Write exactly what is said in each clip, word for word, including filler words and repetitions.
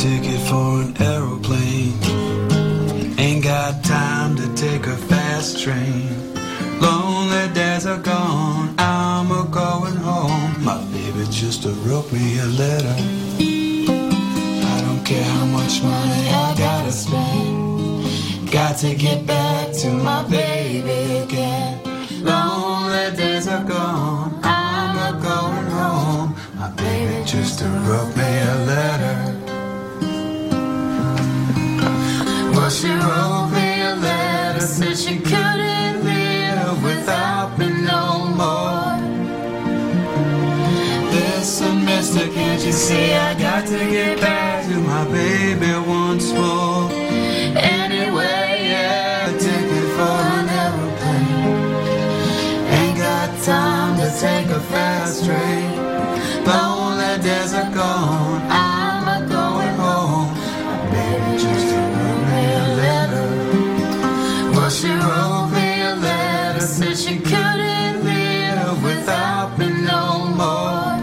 ticket for an aeroplane. Ain't got time to take a fast train. Lonely days are gone, I'm a going home. My baby just wrote me a letter. I don't care how much money I gotta spend. Got to get back to my baby again. Lonely days are gone, I'm a going home. My baby just wrote me a letter. Well, she wrote me a letter, said she couldn't live without me no more. This semester, can't you see, I got to get back to my baby once more. Anyway, yeah, a ticket for an aeroplane. Ain't got time to take a fast train. Lonely days are gone, I'm a going home. My baby just wrote me a letter. Well, she wrote me a letter, said she couldn't live without me no more.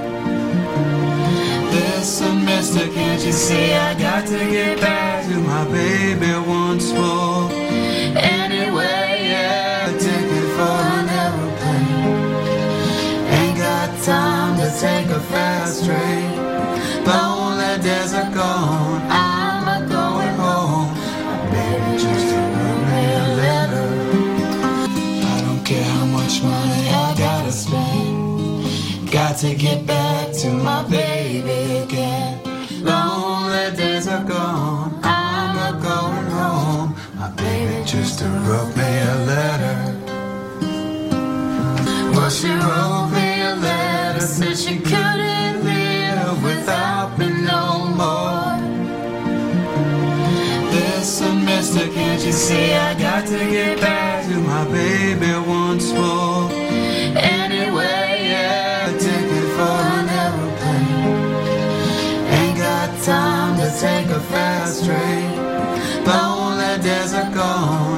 This semester, can't you see, I got to get back to my baby once more. Anyway, yeah, a ticket for an aeroplane. Ain't got time to take a fast train. Lonely days are gone, I'm a going home. My baby just wrote me a letter. I don't care how much money I gotta spend. Got to get back to my baby again. Lonely days are gone, I'm a going home. My baby just wrote me a letter. Well, she wrote me a letter, said she couldn't live without me no more. This semester, can't you see, I got to get back to my baby once more. Anyway, yeah, a ticket for an aeroplane. Ain't got time to take a fast train. Lonely days are gone,